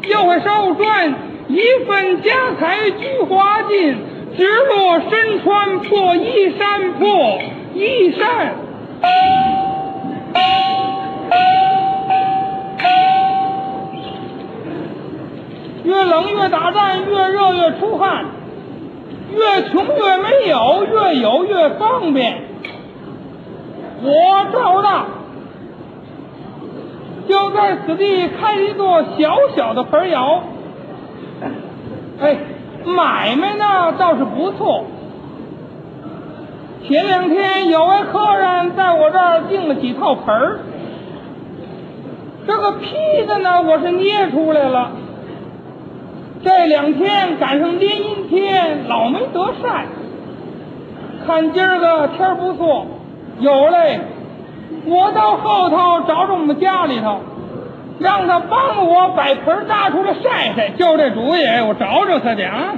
又会手转一份家财菊花尽，只落身穿破衣衫破衣衫。越冷越打战，越热越出汗，越穷越没有，越有越方便。我赵大就在此地开一座小小的盆窑，买卖呢倒是不错。前2天有位客人在我这儿订了几套盆儿，这个坯子呢我是捏出来了。这2天赶上连阴天，老没得晒。看今儿个天不错，有嘞，我到后头找着我们家里头，让他帮我把盆搭出来晒晒，就这主意，我找找他去啊。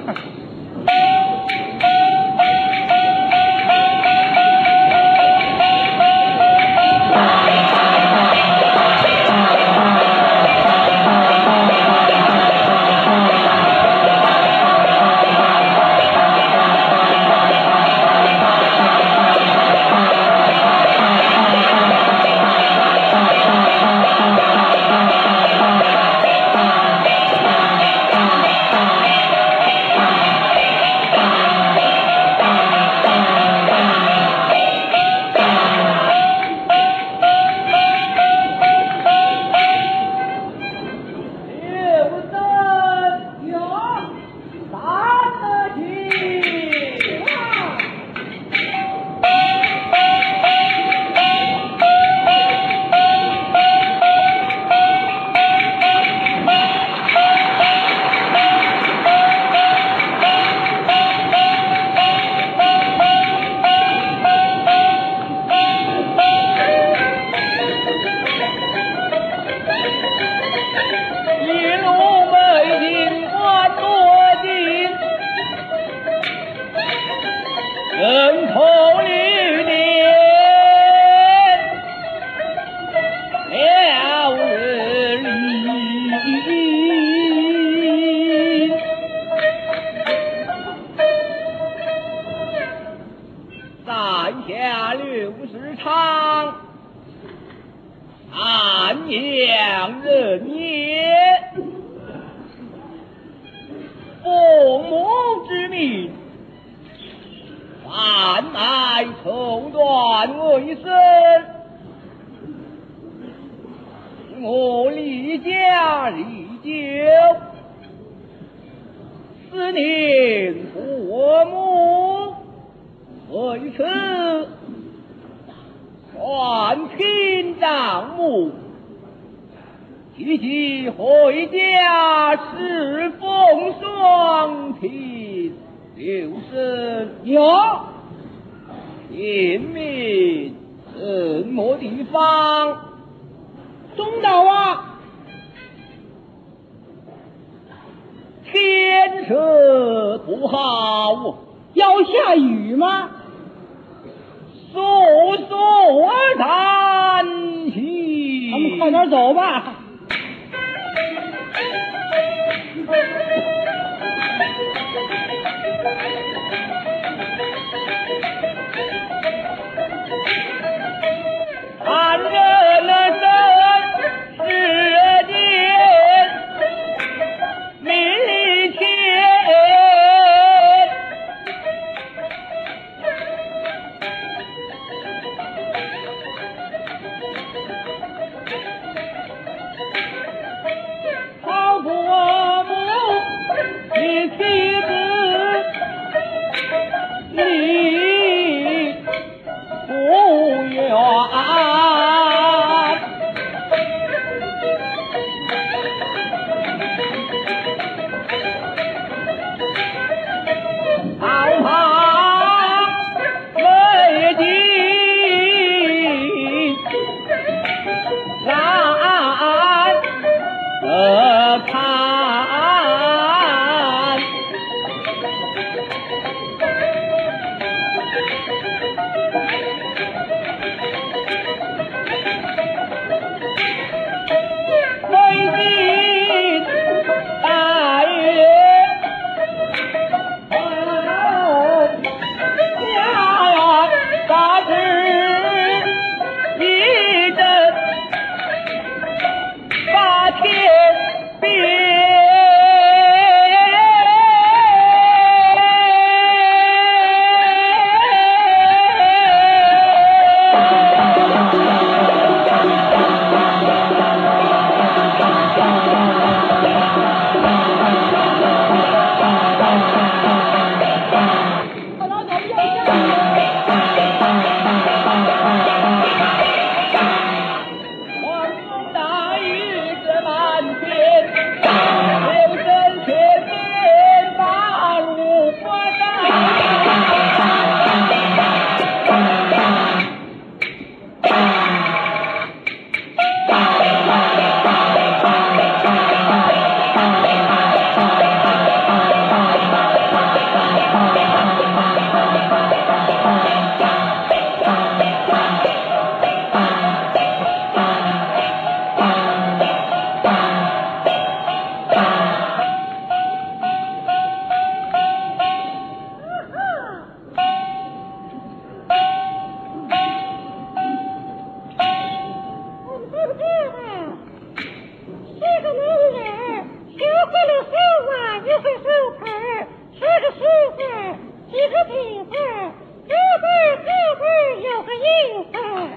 几个地字，个字有个意思。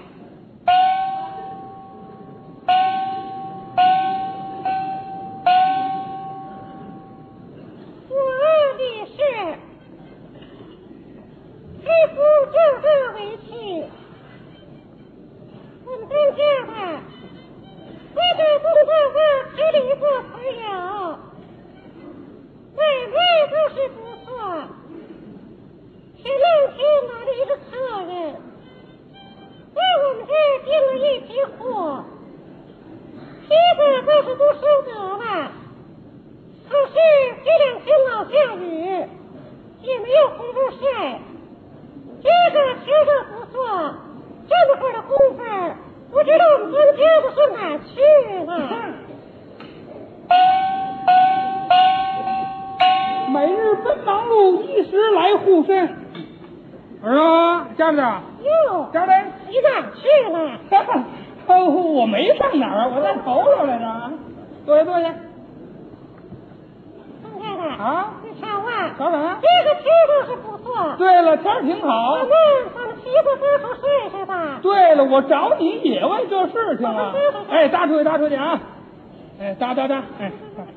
我的是非夫正道为妻，我们当家的我这工作我吃力过朋友，买卖都是不错。前两天来了一个客人，在我们这儿订了一批货，批的倒是都收得了，可是这两天老下雨，也没有红布晒。这个吃的不错，这么会儿的功夫，不知道我们当家的上哪儿去了。 每日奔忙碌，一时来护身。儿啊，家里啊， 哟， 家里， 你哪儿去了？ 哦，我没上哪儿，我在头上来着。坐下，坐下。 当家的啊， 你瞧啊， 瞧什么？ 这个吃的是不错。 对了，天儿挺好。 咱们骑着多出睡去吧。 对了，我找你也为这事情啊。哎，搭出去，搭出去啊！哎，搭，哎。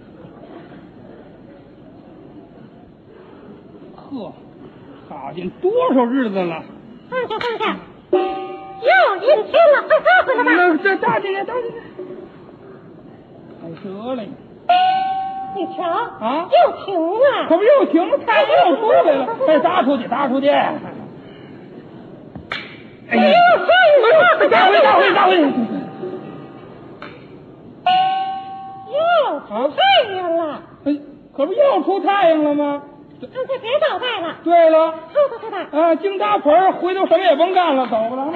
呵，好进多少日子了？ 放下。哟，阴天了，快坐回来吧。 那这搭进去。哎，得嘞。 你瞧啊， 又停了。 可不又停了，太阳又出来了。哎，搭出去。哎呦，搭回。 哟，出太阳了。 哎，可不又出太阳了吗？ 刚才别捣蛋了。 对了， 坐去吧。 啊，经搭盆，回头什么也甭干了，走不了了。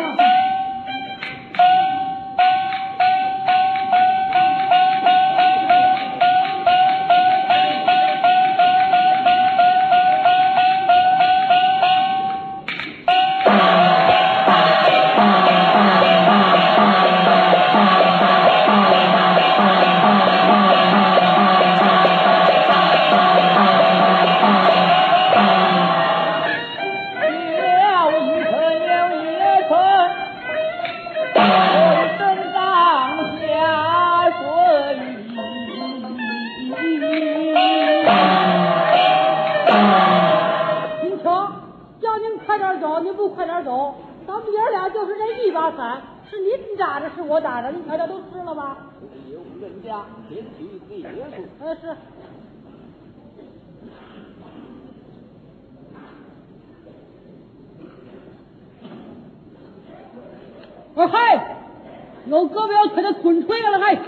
是我打的，你瞧瞧都吃了吧？ 有人家天气结束。 是。嗨，有胳膊要腿的滚吹了嗨！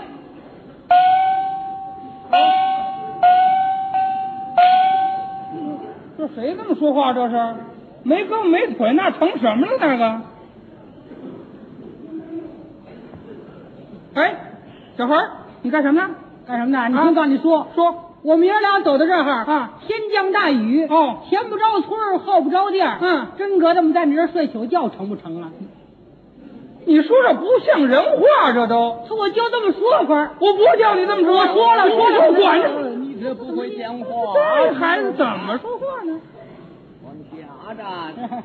这谁这么说话？这是没胳膊没腿，那成什么了？那个？哎，小孩，你干什么呢？ 干什么呢？你听告诉你说，我们爷俩走到这儿啊， 天降大雨哦， 前不着村后不着店，真搁这么在你这儿睡宿觉成不成了？ 你说这不像人话，这都。 我就这么说法， 我不叫你这么说。 我说了， 我管着。 你这不会讲话。 这孩子怎么说话呢？ 往下站。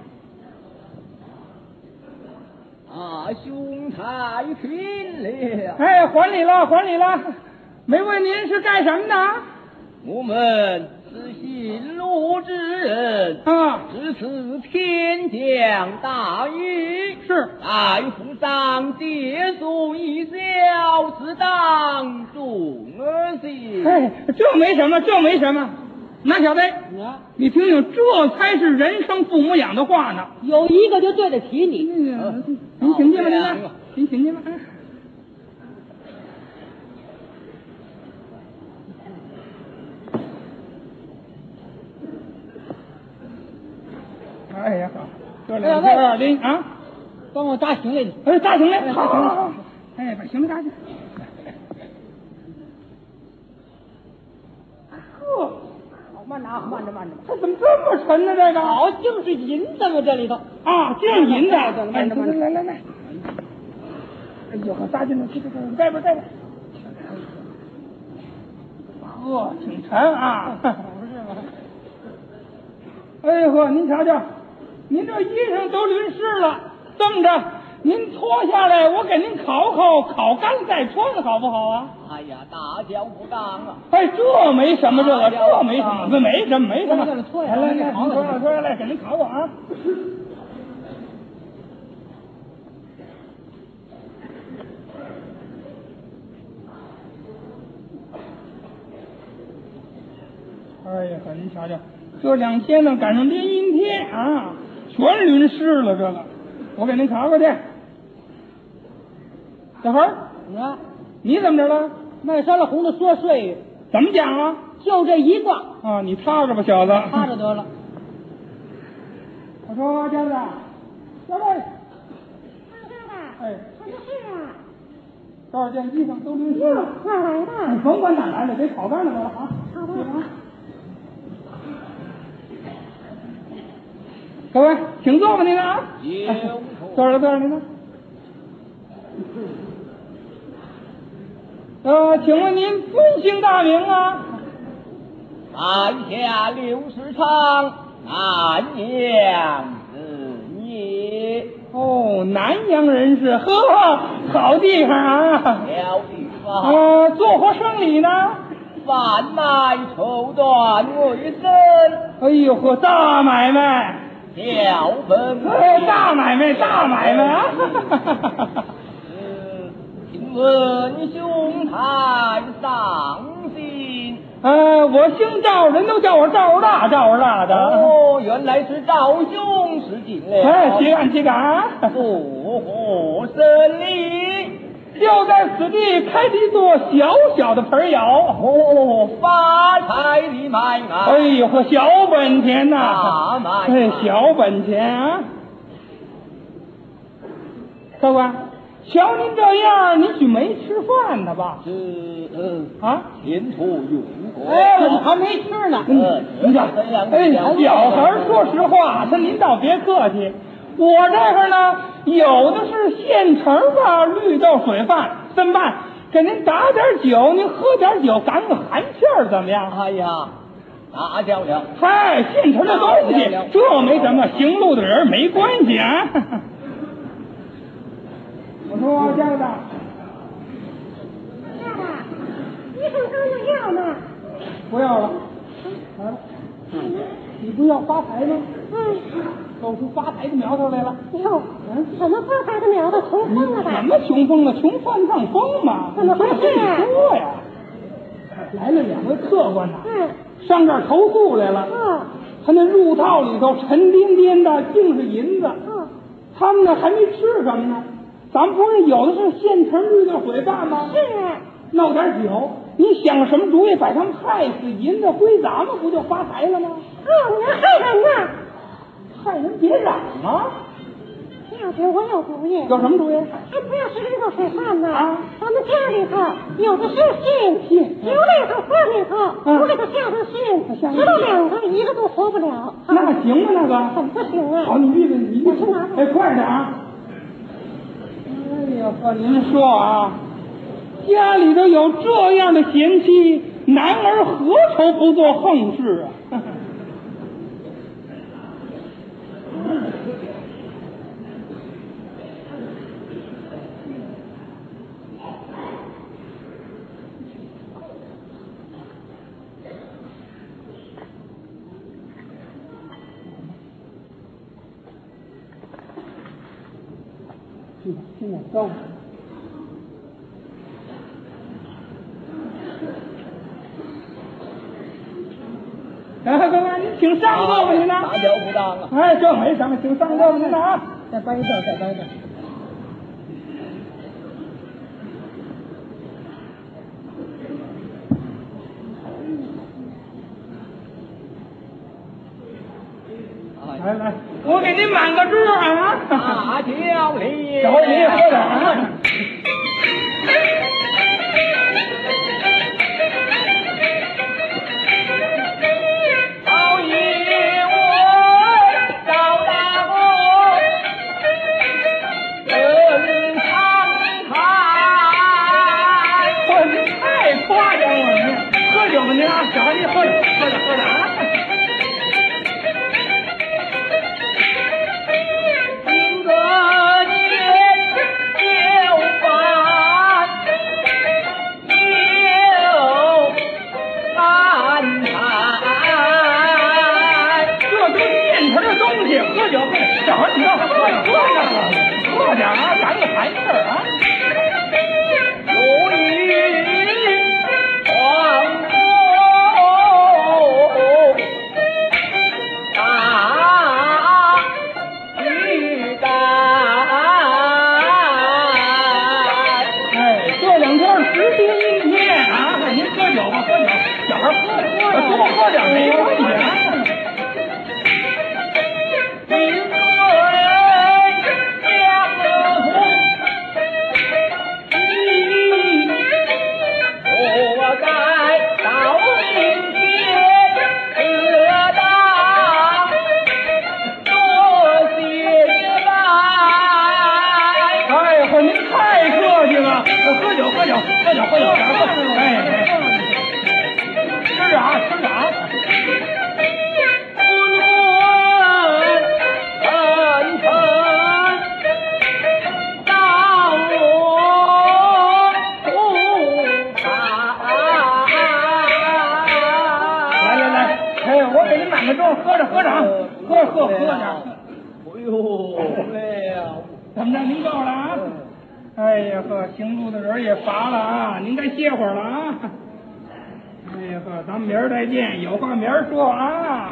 啊，兄台听了。 哎，还礼了。没问您是干什么的？ 我们是行路之人啊， 这次天降大雨， 是大夫上接送一小事当重而行。 哎，这没什么。那小子，你听听，这才是人生父母养的话呢。 有一个就对得起你。 您请进吧，您请进吧。哎呀，好，这两件二斤啊， 帮我搭行李去。 哎，搭行李，好，哎，把行李搭去。呵， 慢着， 这怎么这么沉呢？这个好像是银子嘛，这里头啊，就是银子。 慢着， 来，哎呦，搭进来，去，盖吧。呵，挺沉啊， 不是吗？ 哎呦呵，您瞧瞧，您这衣裳都淋湿了，这么着，您脱下来，我给您烤烤，烤干再穿，好不好啊？ 哎呀，大脚不当啊！ 哎，这没什么，这没什么，没什么。来来来， 烤脱下来，给您烤烤啊！哎呀，您瞧瞧，这2天呢赶上连阴天啊，全淋湿了。这个，我给您烤烤去。小孩儿，你怎么着了？ 卖山了红的说睡， 怎么讲啊？ 就这一卦啊，你踏着吧，小子。 踏着得了。 我说娟子，小子，哎， 什么事啊？ 这儿件衣裳都淋湿了。 哪来的？ 你甭管哪来的，得烤干了得了啊。 好的。 各位，请坐吧，您啊。坐着，您呢？请问您尊姓大名啊？ 在下刘世昌，南阳子也。 哦，南阳人士，呵，好地方啊。 了地方。 做何生理呢？ 贩卖绸缎为生。 哎呦呵，大买卖。 小本。 大买卖啊！ 请问兄台上姓？ 我姓赵，人都叫我赵大的。 哦，原来是赵兄是进了。 岂敢！ 不合生理， 就在此地开了一座小的盆窑。 哦，发财的买卖。 哎呦呵，小本钱呐！ 大买卖。 小本钱啊！客官，瞧您这样，您许没吃饭呢吧？ 前途用过。 我还没吃呢。 您瞧，小孩说实话，您倒别客气。我这个呢，有的是现成的绿豆水饭，怎么办？给您打点酒，您喝点酒，赶个寒气儿，怎么样？ 哎呀，那叫了。 嗨，现成的东西，这没什么，行路的人没关系啊。我说家子， 医生刚要呢。 不要了，来了。你不要发财吗？露出发财的苗头来了。 哟，什么发财的苗头？穷疯了吧？ 什么穷疯了？穷犯上疯嘛？ 怎么回事啊？ 说呀，来了2位客官呐。上这儿投诉来了。他那入套里头沉甸甸的，尽是银子。他们呢还没吃什么呢。咱们不是有的是现成绿豆水饭吗？ 是。 闹点酒，你想什么主意把他们害死？银子归咱们，不就发财了吗？ 你要害人呐！ 害人别嚷啊！ 要紧，我有主意。 有什么主意？ 还不要是绿豆水饭呢。咱们家里头有的是信，酒里头饭里头，我给他下上信，直到2个1个都活不了。 那行吗？那个怎么不行啊？ 好，你预备，我去拿。快点啊！哎呀，和您说啊，家里头有这样的贤妻，男儿何愁不做横事啊？进点招呼。各位，您请上座吧，您呢？ 大脚不当啊！ 这没什么，请上座吧，您呢啊？ 再搬一凳，再搬一凳。 来，我给您满个桌啊！ 大脚里， 小李喝点啊！ 好一位赵大公，人长开。 您太夸张了，您喝酒吧您啊，小孩您喝点啊！ 这都现成的东西，喝酒小孩你要喝点啊，咱们谈事儿啊。 如意皇后大喜感。 哎，这两天时节阴天啊，您喝酒吧，喝酒，小孩多喝点没关系啊。 名贵江湖，我该到明天得当多谢拜。 哎呦，您太客气了，喝酒，小孩喝，哎，吃啊。喝着啊，喝点。 哎呦，累呀！ 怎么着？您够了啊？哎呀呵，行路的人也乏了啊，您该歇会儿了啊。哎呀呵，咱们明儿再见，有话明儿说啊。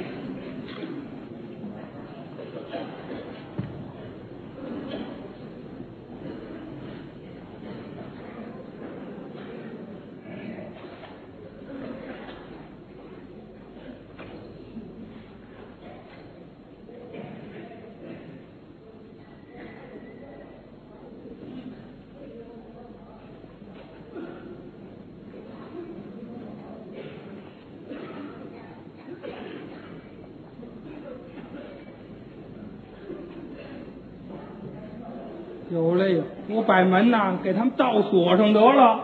有嘞，我把门呐给他们倒锁上得了。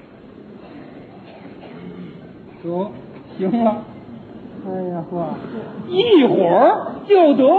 得，行了。哎呀呵，一会儿就得。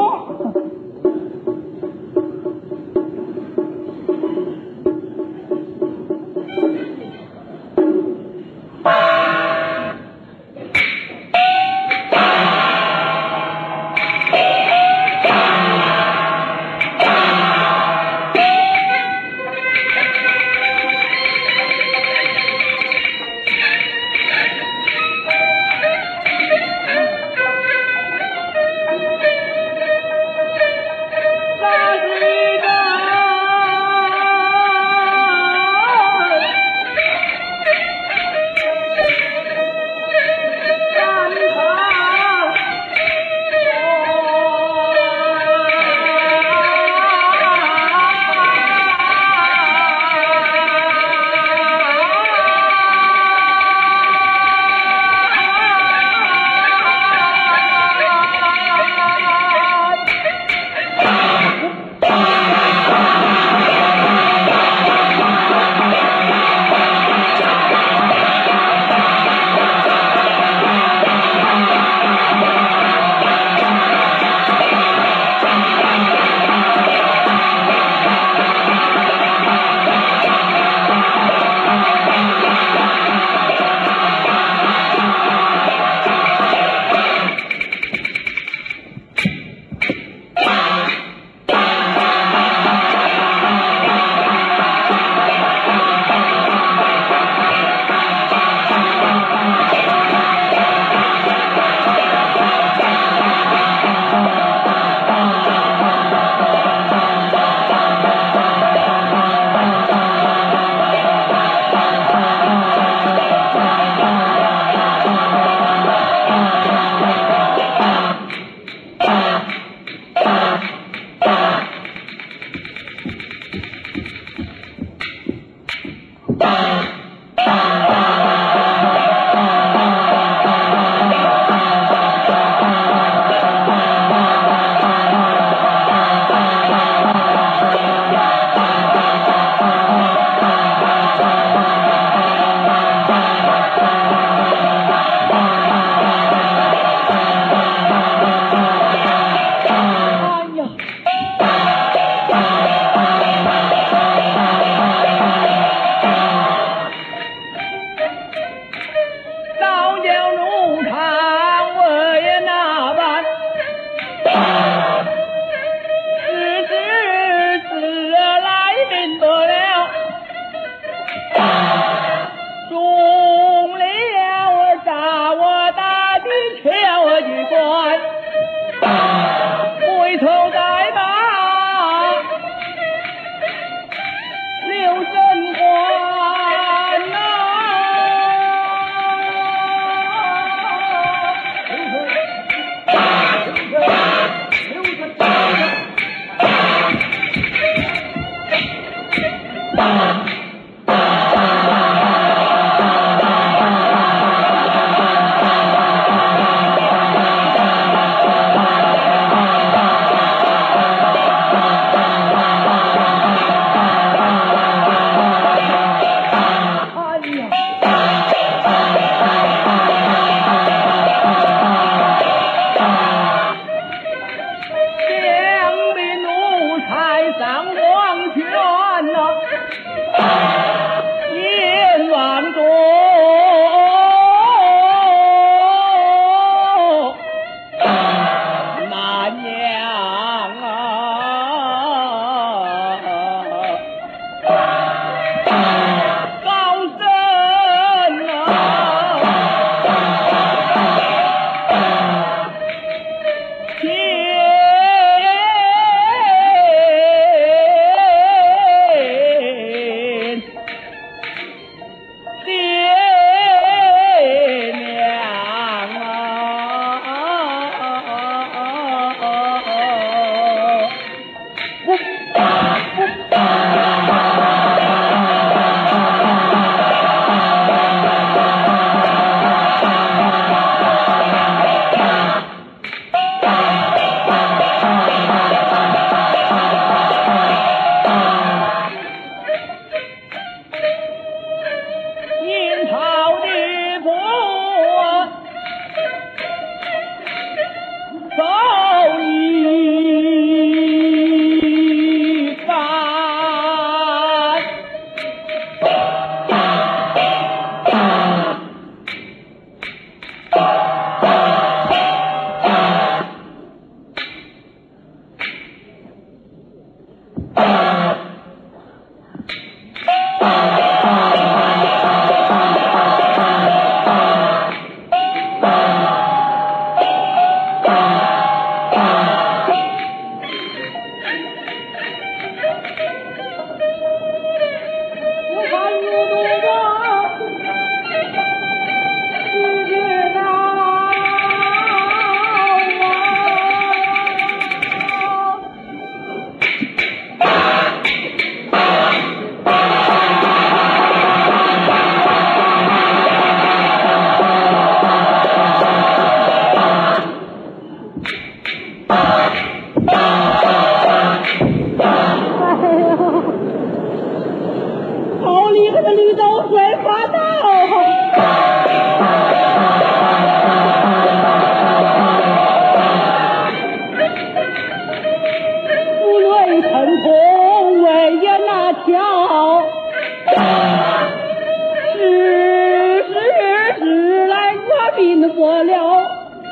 做了，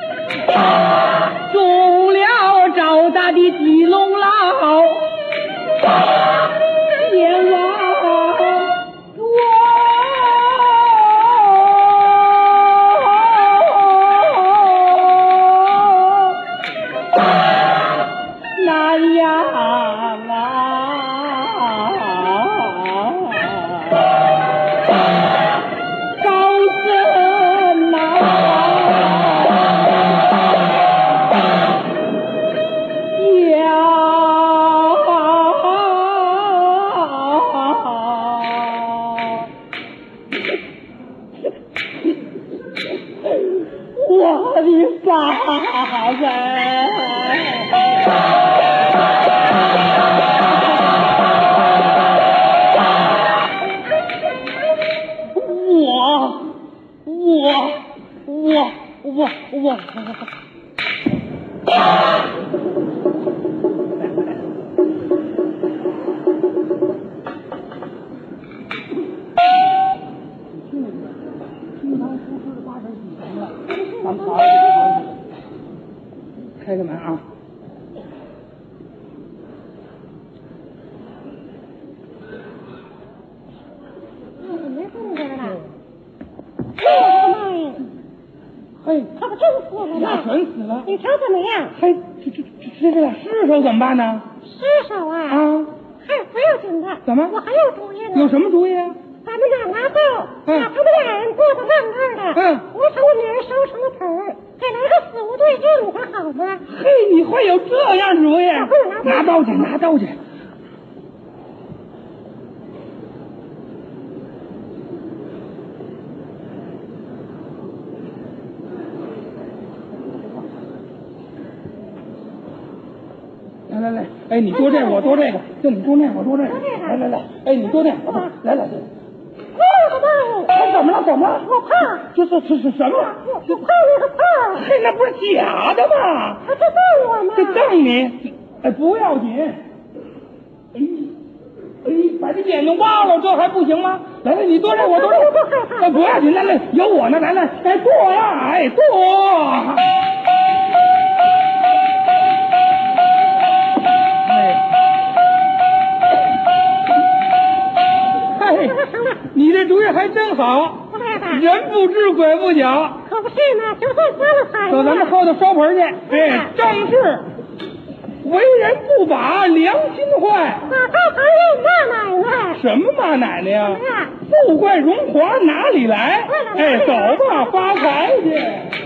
中了赵大的鸡笼牢，冤枉我难养啊！高僧呐，我的傻子。我开个门啊！ 没动静了。 嘿， 他不真死了呀， 吗？ 全死了！ 你瞅怎么样？ 嘿，这个尸首怎么办呢？ 尸首啊！ 啊， 嗨，不要紧的。 怎么我还有主意呢。 有什么主意啊？ 咱们这拿刀，把他们俩人剁得烂烂的，磨成了泥儿，烧成了盆儿，再来个死无对证，可好吗？ 嘿，你会有这样主意？拿刀去，拿刀去！来，哎，你剁这个，我剁这个，就你剁那个，我剁这个。来，哎，你剁那个，我剁。来。哎，怎么了？ 我怕。 这什么？ 我怕那个怕。 嘿，那不是假的吗？ 他这瞪我吗？ 这瞪你，哎，不要紧。哎，把这眼睛挖了，这还不行吗？来，你剁这，我剁这。哎，不要紧，来，有我呢，来，哎，剁呀，哎，剁。你这主意还真好，人不知鬼不觉。 可不是呢，就算发了财。 走，咱们后头烧盆去。哎，正是为人不把良心坏。 把大盘人骂奶奶。 什么骂奶奶呀？富贵荣华哪里来？哎，走吧，发财去。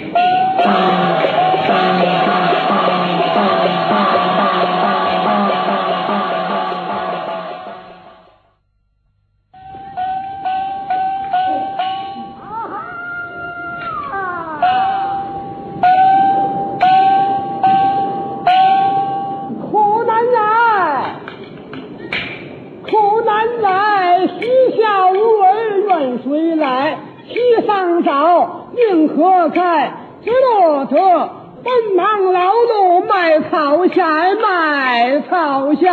水来西上找运河开，只骆驼奔忙劳碌卖草线，卖草线。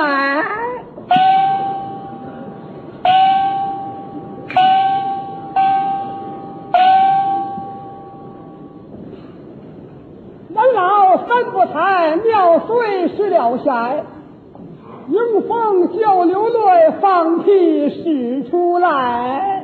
南老三不才，妙水失了线，迎风就流泪，放屁使出来。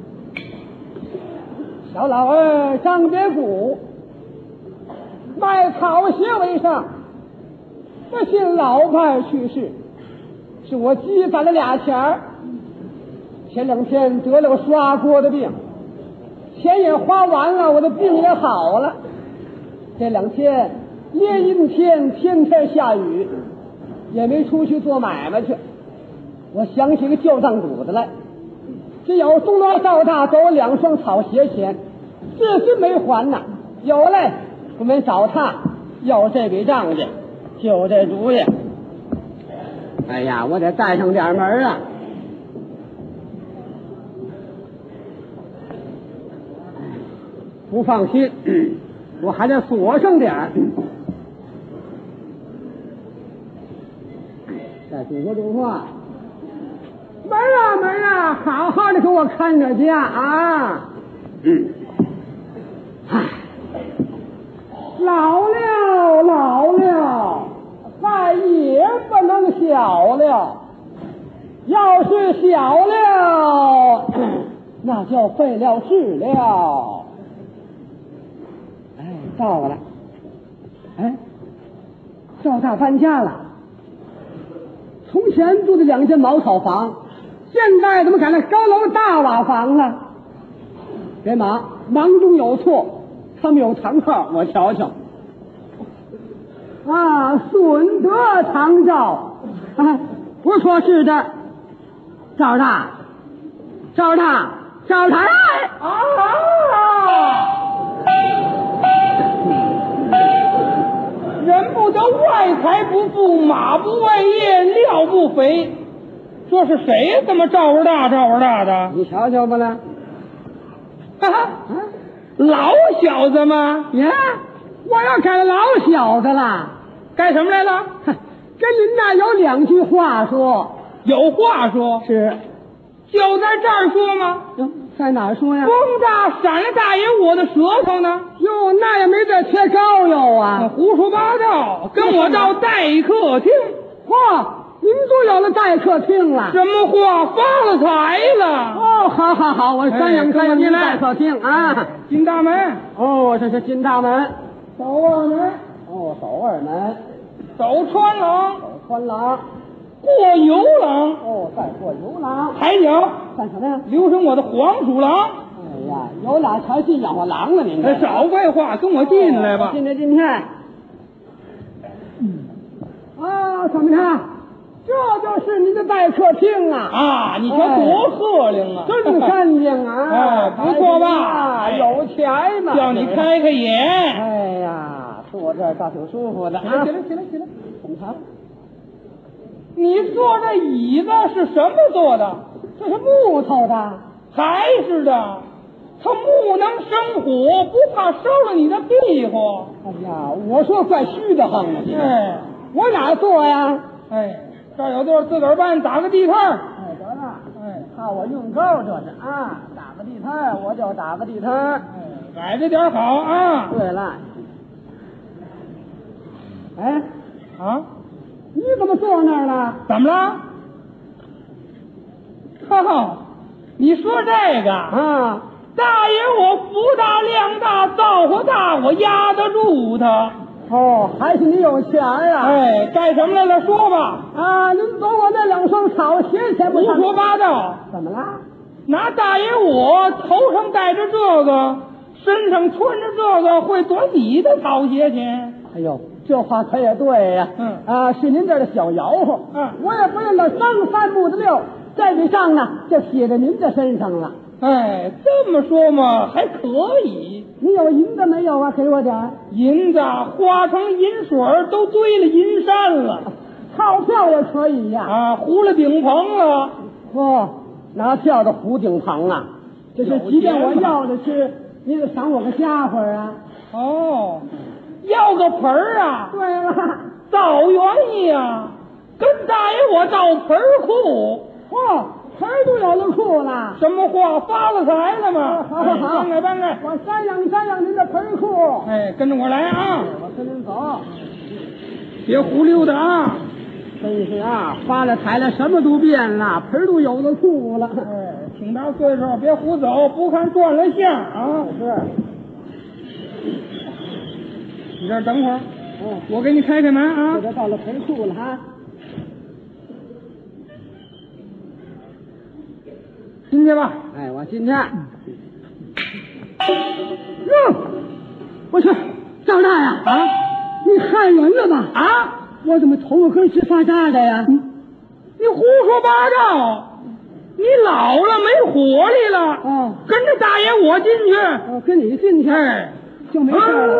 小老儿张别谷，卖草鞋为生，不幸老伴去世，是我积攒了俩钱儿。前2天得了个刷锅的病，钱也花完了，我的病也好了。这2天连阴天，天天下雨，也没出去做买卖去。我想起个旧账主子来，只有东老赵大给我2双草鞋钱，至今没还呢。有嘞，我们找他要这笔账去，就这主意。哎呀，我得带上点门啊！不放心，我还得锁上点儿。再嘱咐门啊门啊，好好的给我看着家啊！唉。 老了，饭也不能小了。要是小了，那就费了事了。哎，到了。哎，赵大搬家了。从前住的2间茅草房，现在怎么改了高楼大瓦房了？别忙中有错，他们有堂号，我瞧瞧。啊，顺德堂照，啊，不错是的。赵大， 人不得外财不富，马不外业，料不肥。这是谁这么赵二大的？ 你瞧瞧吧呢。 哈哈，老小子吗？ 呀，我要改老小子了。 干什么来了？ 跟您那有2句话说。 有话说。 是。 就在这儿说吗？ 在哪儿说呀？ 风大闪了大爷我的舌头呢。 哟，那也没这贴膏药啊！ 胡说八道，跟我到待客厅。 嚯，您都有了待客厅了？ 什么话？发了财了！ 哦，好，我三阳您待客厅啊！ 进大门。 哦，这是进大门。 走二门。 哦，走二门。 走穿廊。过游廊。 哦，再过游廊。 抬脚。 干什么呀？ 留神我的黄鼠狼。 哎呀，有俩全进养活狼了，您这。 少废话，跟我进来吧。 进去。啊，怎么着？这就是您的待客厅啊！ 啊，你瞧多鹤灵啊！ 真干净啊！ 哎，不错吧？ 有钱嘛！ 叫你开眼。 哎呀，坐这儿倒挺舒服的啊！起来！怎么查？ 你坐这椅子是什么做的？ 这是木头的， 还是的。它木能生火，不怕烧了你的屁股。 哎呀，我说怪虚的很了。 哎， 我哪坐呀？ 哎，这儿有地儿自个儿搬，打个地摊。 哎，得了。哎，怕我用钩这是啊，打个地摊我就打个地摊。 改着点好啊。 对了。哎， 啊， 你怎么坐那儿了？ 怎么了？哈，你说这个啊？ 大爷，我福大量大，造化大，我压得住他。 哦，还是你有钱呀？ 哎，干什么来了？说吧。 啊，您懂我那2双草鞋钱不？ 胡说八道！ 怎么了？ 拿大爷我头上戴着这个，身上穿着这个，会夺你的草鞋钱？ 哎呦，这话可也对呀。是您这儿的小吆喝。我也不认得3步的6，这笔账呢就写在您的身上了。 哎，这么说嘛，还可以。 你有银子没有啊？给我点。 银子化成银水都堆了银山了。 钞票也可以呀。 啊，糊了顶棚了。 哦，拿票的糊顶棚啊！这是即便我要的是，你得赏我个家伙啊。 哦，要个盆儿啊？ 对了， 造园艺呀，跟大爷我造盆库。 嚯，盆都有了库了。 什么话？发了财了吗？ 好， 搬开！ 我瞻仰您的盆库。 哎，跟着我来啊！ 我跟您走， 别胡溜达啊！ 真是啊，发了财了，什么都变了，盆都有了库了。 哎，挺大岁数，别胡走，不看转了相啊！ 是。 你这儿等会儿，我给你开门啊！ 这到了盆库了哈。 进去吧。 哎，我进去。我去，赵大呀！啊，你害人了吧？ 啊！ 我怎么头发根直发渣的呀？ 你胡说八道！你老了没活力了。 哦， 跟着大爷我进去。 跟你进去，就没事了。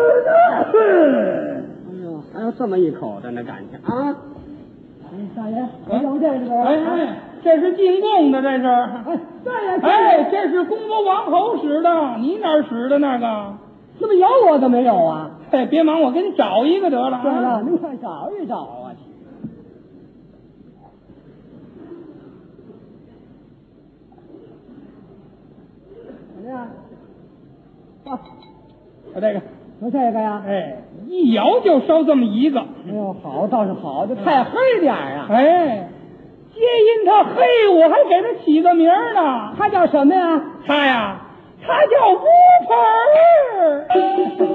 哎呦，还有这么一口子呢，感情啊！哎，大爷，我要这个。 哎，这是进贡的，这是。这是公国王侯使的，你哪儿使的那个？ 怎么有我的没有啊？ 哎，别忙，我给你找一个得了。 对了，您快找一找啊！怎么样？ 我这个。 就这个呀？ 哎，一咬就烧这么一个。 哎呦，好倒是好，就太黑点啊。 哎，皆因它黑，我还给它起个名儿呢。 它叫什么呀？ 它呀，它叫乌盆儿。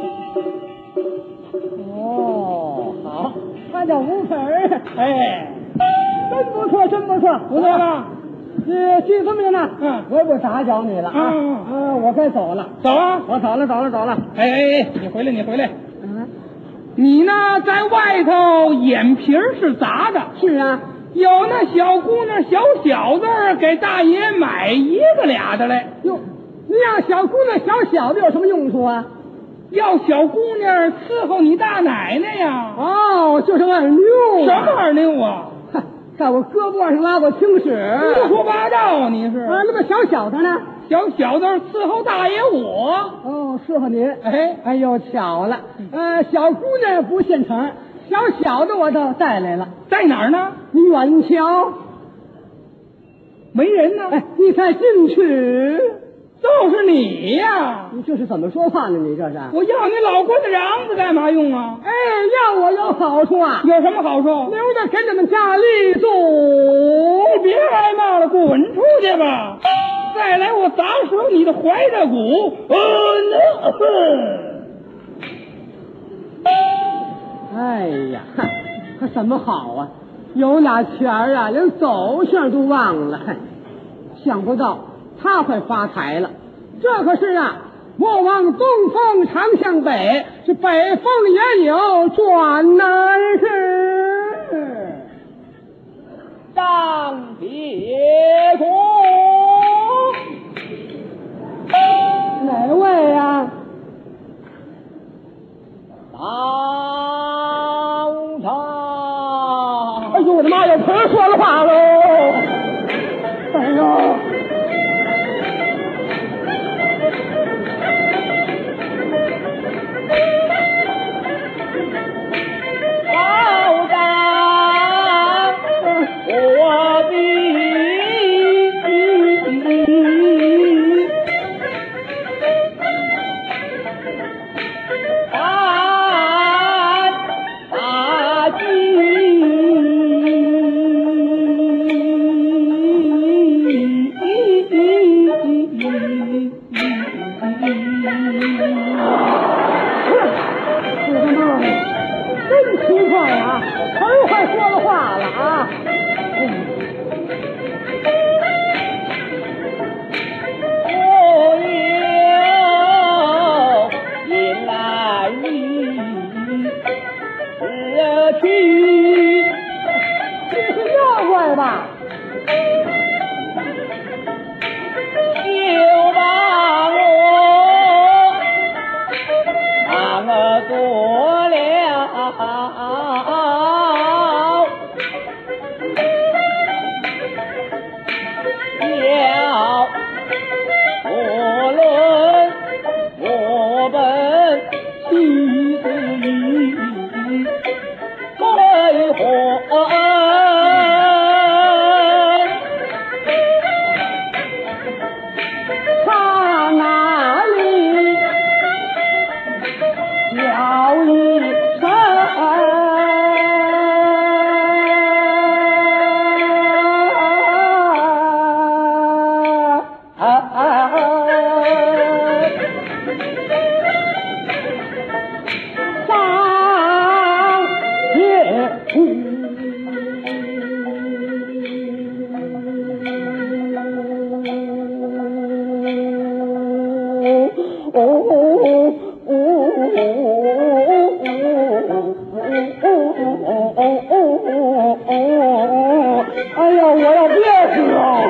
哦，好，它叫乌盆儿。 哎， 真不错，真不错， 不错吧？ 就这么着呢。我也不打搅你了啊。我该走了。 走啊！ 我走了。 哎，你回来。你呢，在外头眼皮儿是砸的。 是啊。 有那小姑娘、小小子给大爷买一个俩的来。 哟，你让小姑娘、小的有什么用处啊？ 要小姑娘伺候你大奶奶呀。 哦，就是二妞。 什么二妞啊？ 在我胳膊上拉过青屎。 胡说八道，你是？ 那个小子呢？ 小子伺候大爷我。 哦，伺候您。 哎呦，巧了。小姑娘不现成，小的我倒带来了。 在哪儿呢？ 你远瞧， 没人呢。 哎，你才进去。 就是你呀！ 你这是怎么说话呢？你这是？ 我要你老郭的瓤子干嘛用啊？ 哎，要我有好处啊！ 有什么好处？ 留着给你们家立足。 你别挨骂了，滚出去吧！再来，我砸折你的怀的骨！ 哎呀，可什么好啊？有俩钱儿啊，连走性都忘了。想不到他会发财了。这可是啊，莫往东风常向北，这北风也有转南事。 当别国哪位呀？ 当场。 哎呦，我的妈呀！可说了话喽！哎呦！ 好当我的大真奇怪啊，很会说了话了啊！ 我有引来你去， 这是妖怪吧？ 就把我做了要无论我本其实为何他哪里叫一声？上夜哎呀，我要憋死了！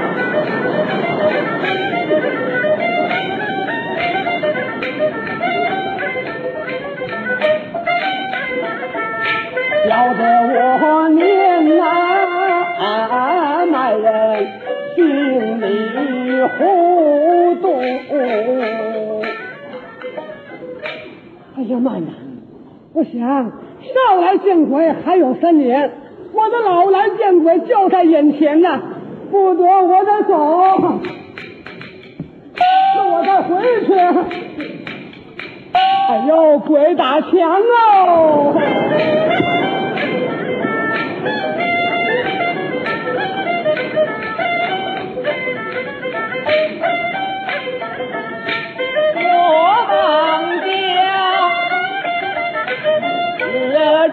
要得我念啊，卖人心里糊涂。哎呀妈呀！我想少来见鬼还有3年，我的老来见鬼就在眼前呢，不得我得走，那我再回去。 哎呦，鬼打墙哦！ 我当家日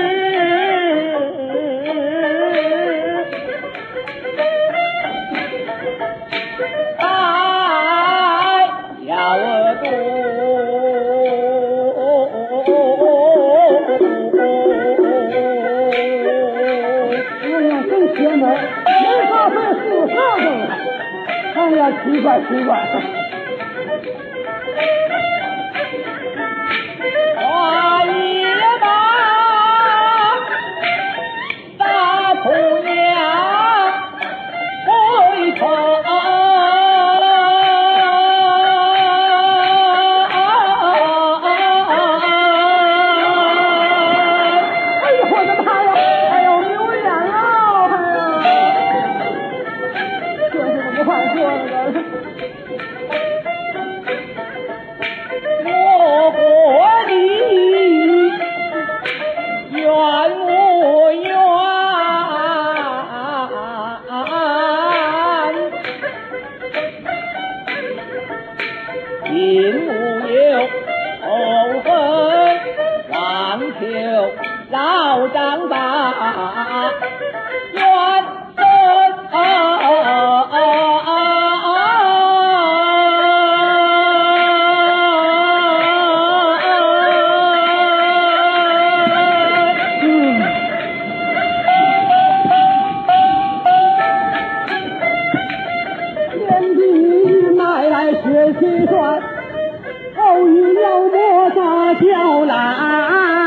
哎呀，奇怪奇怪！ 花也罢，大姑娘回头。老长大，冤天地乃来学习传，偶遇了我大叫来。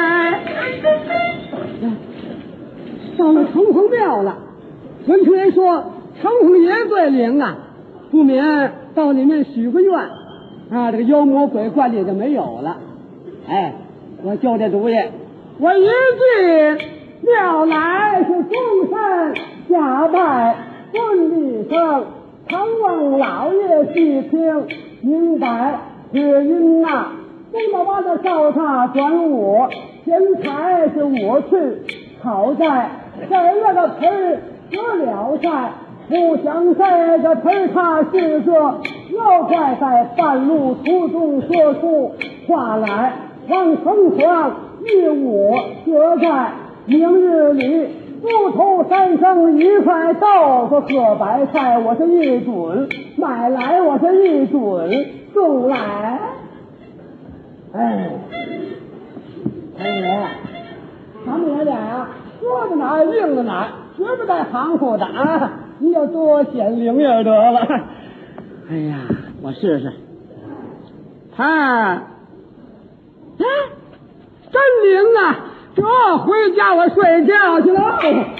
到了城隍庙了，文tru人说城隍爷最灵啊，不免到里面许个愿啊，这个妖魔鬼怪里就没有了。哎，我就这主意，我一进庙来是众神下拜尊礼声，常望老爷细听明白，只因呐这么把这烧茶转我，钱财是我去讨债，在那个盆得了债，不想这个盆茶是个妖怪，在半路途中说出话来，让城隍与我这在明日里不头三升一块豆腐和白菜，我是一准买来，我是一准送来。哎呀，咱们爷俩呀，说到哪儿应到哪儿，绝不带含糊的啊！你要多显灵验得了。哎呀，我试试。真灵啊！这回家我睡觉去了。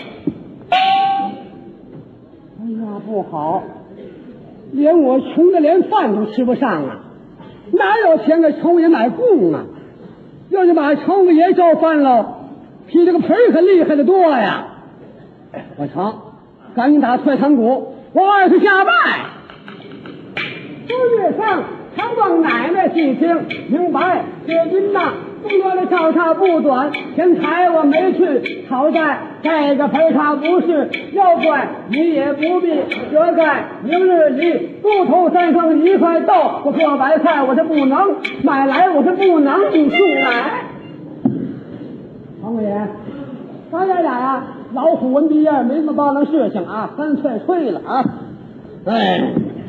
哎呀，不好，连我穷的连饭都吃不上啊！哪有钱给城爷买供啊？要是把城爷招翻了，比这个盆可厉害的多呀！我成，赶紧打退堂鼓，我二次下拜。4月上，常望奶奶细听明白，这因呐中国的烧茶不短，钱财我没去讨债，这个盆茶不是妖怪，你也不必责怪。明日里不头三升一块豆，我和白菜我是不能买来，我是不能送来。王爷，咱爷俩呀，老虎文毕业，没什么包能事情啊，干脆吹了啊！哎，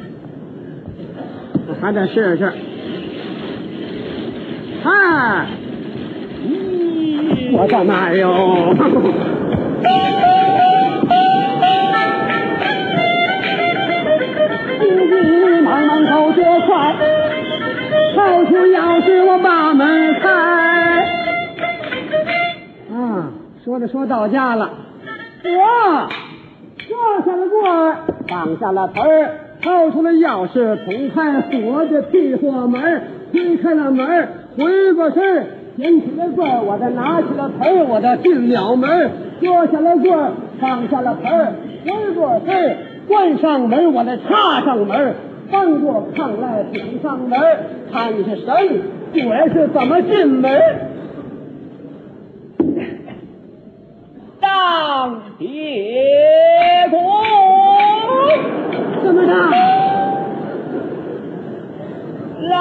还得试试。啊！我在哪儿哟？忙忙口诀快，掏出钥匙我把门开。啊，说着说到家了，我坐下了棍儿，放下了盆儿，掏出了钥匙，捅开火的屁火门，推开了门，回过身，捡起了棍儿，我再拿起了盆儿，我再进了门，坐下了棍儿，放下了盆儿，回过身，关上门，我再插上门， 翻过炕来顶上门，看是神，鬼是怎么进门？ 当爹公， 怎么着？ 老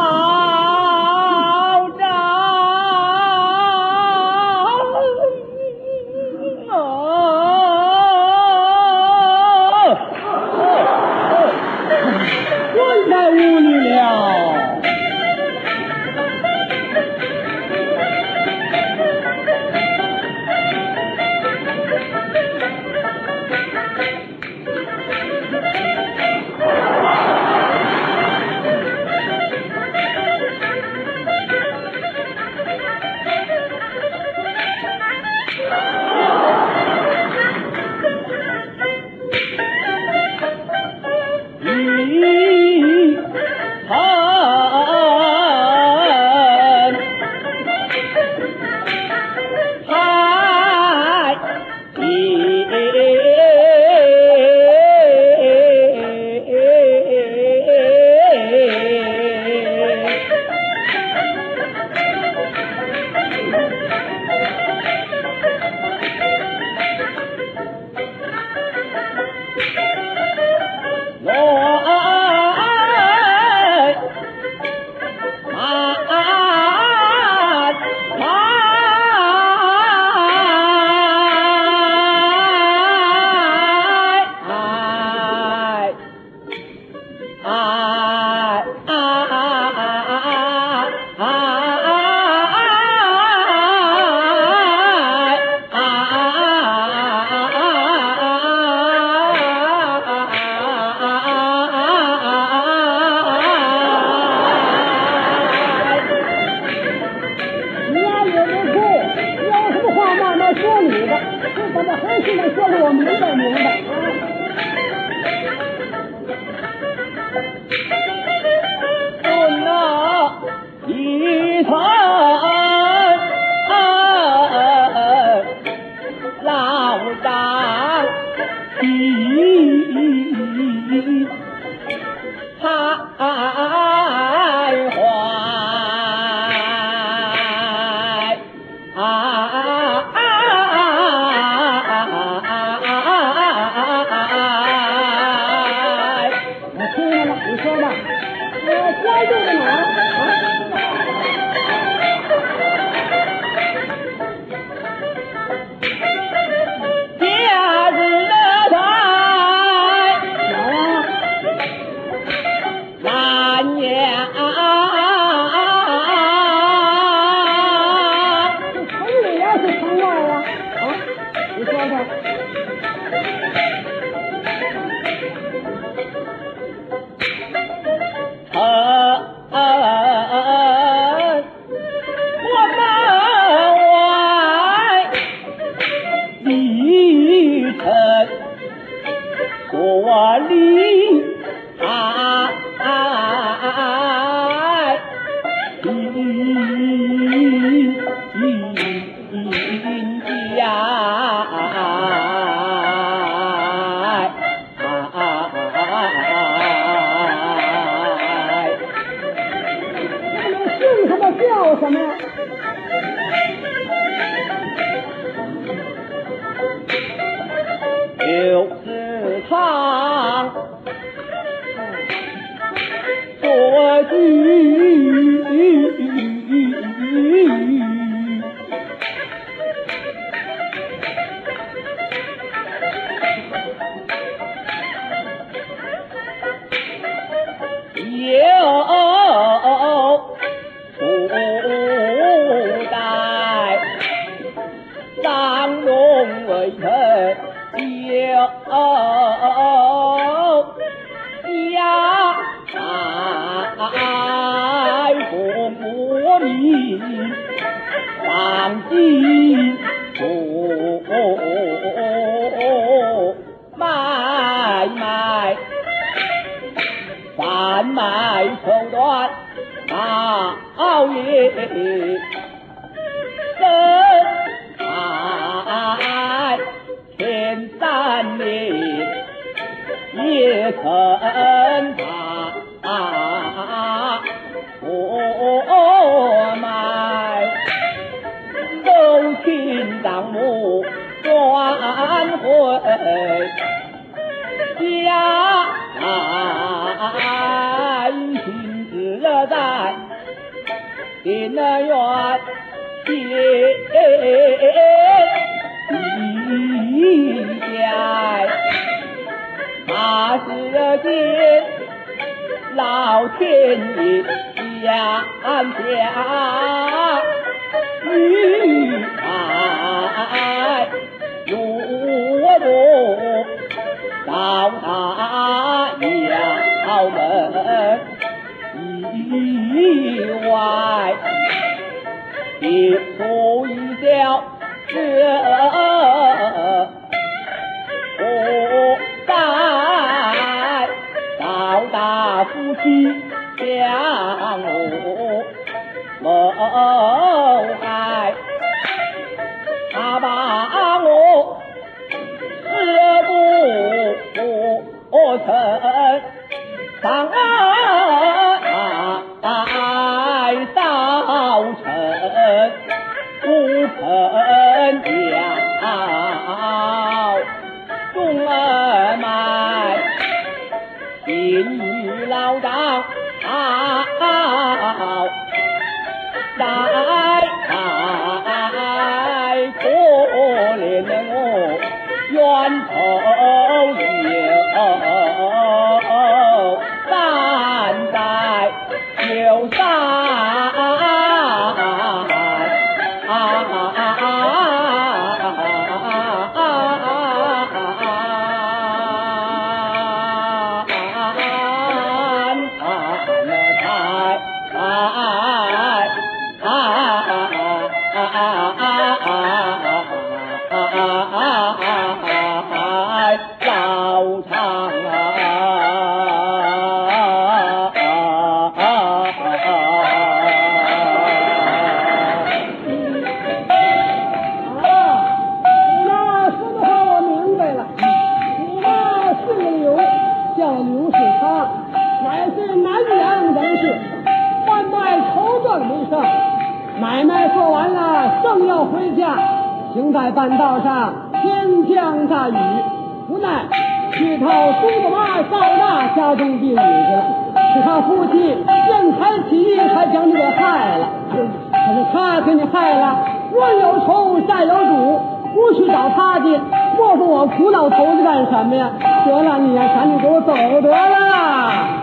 张关在屋里了。 就是唱说句古代张龙为臣有家爱国民，上进买贩卖手段倒也真爱前3年也曾把婚，家来行至在定园地下，那是见老天爷降下雨来，如如到达窑门以外，别说一笑我在到达夫妻相我谋害，他把我死不成，伤害造成不肯要中儿买心与老张在可怜的我冤仇有三载就老长那说的话我明白了，你那姓刘，叫刘世昌，乃是南阳人士，贩卖绸缎为生，买卖做完了，正要回家，行在半道上，天降大雨，无奈去讨叔子妈赵大家中避雨去了，是他夫妻见财起意，才将你给害了。可是他给你害了，若有仇债有主，不去找他去，莫说我苦恼头子干什么呀？得了，你呀，赶紧给我走得了。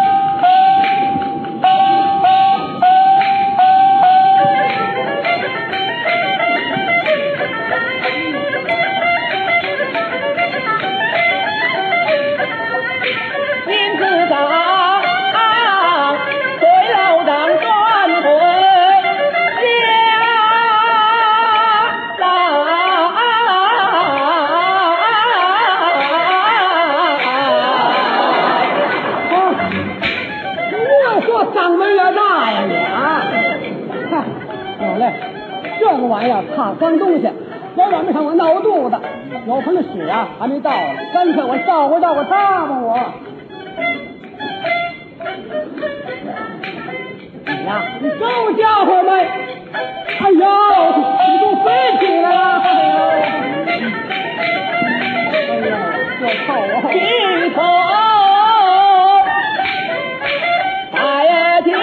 这个玩意儿怕脏东西，别晚上我闹肚子，有盆的屎啊还没到呢，干脆我照顾照顾他吧我。你呀，你够家伙没？哎呦，你都飞起来了！哎呦，这臭我！ 一头大天。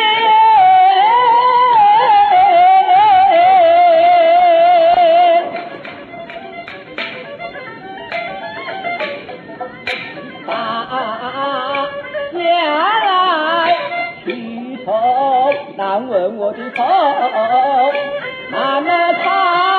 难问我的头，难猜。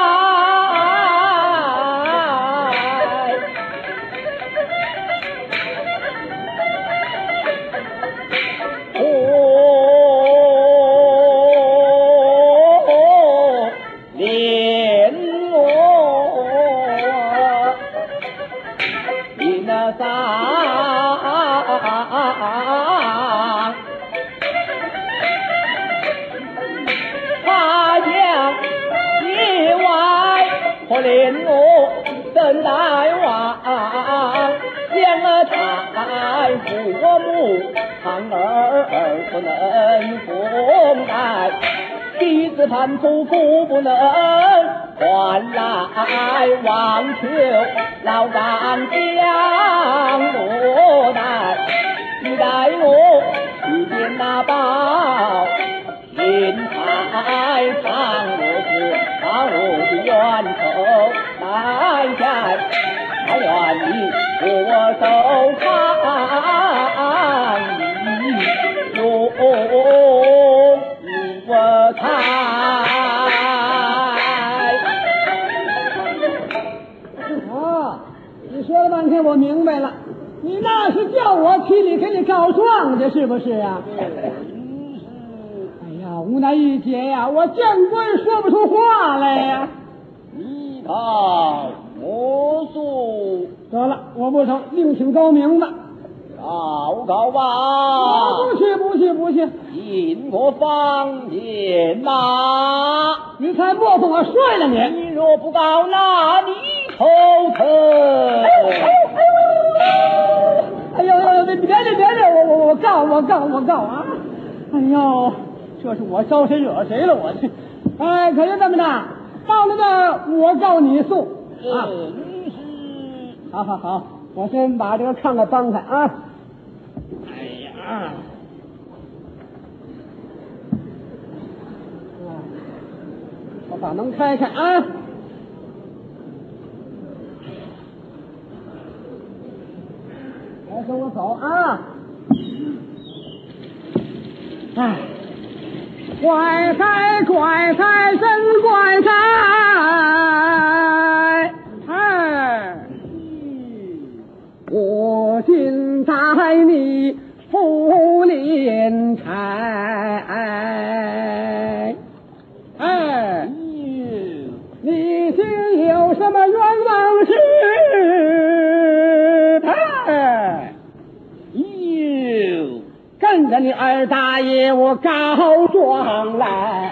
连我你那可怜我等待望，两儿太父母，堂儿不能奉待， 弟子犯祖父不能，换来望求老丈将落难，你待我去见那宝，心态常若是常如的源头来见，但愿你我手看你永我开。 哦，你说了半天我明白了，你那是叫我替你给你告状去，是不是啊？哎呀，无奈一姐呀，我见官说不出话来呀。 一套魔术， 得了，我不成，另请高明吧。 告吧！ 我不去， 进我房间呐！ 你才磨蹭我睡了你！ 你若不告，那你头疼！ 哎呦，别我告啊！哎呦，这是我招谁惹谁了我去？哎，可就这么的，到了那儿我告你诉啊！好，我先把这个炕给搬开啊！哎呀，我把门开开啊！来，跟我走啊！哎，怪哉，真怪哉！哎，我今在你福临财，哎，你今有什么冤枉事？哎，跟着你二大爷我告状来。